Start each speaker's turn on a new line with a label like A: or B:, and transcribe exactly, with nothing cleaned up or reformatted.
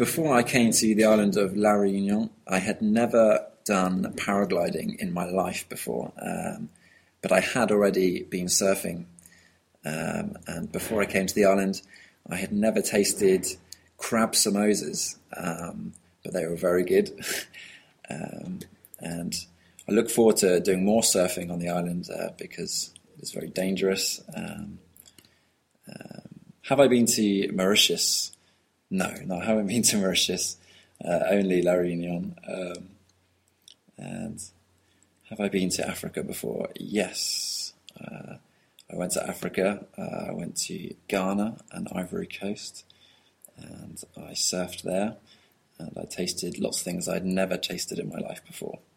A: before I came to the island of La Réunion, I had never done paragliding in my life before, um, but I had already been surfing. Um, and before I came to the island, I had never tasted crab samosas, um, but they were very good. um, and I look forward to doing more surfing on the island uh, because it's very dangerous. Um, um, have I been to Mauritius? No, no, I haven't been to Mauritius, uh, only La Réunion. Um, and have I been to Africa before? Yes. Uh, I went to Africa. Uh, I went to Ghana and Ivory Coast, and I surfed there, and I tasted lots of things I'd never tasted in my life before.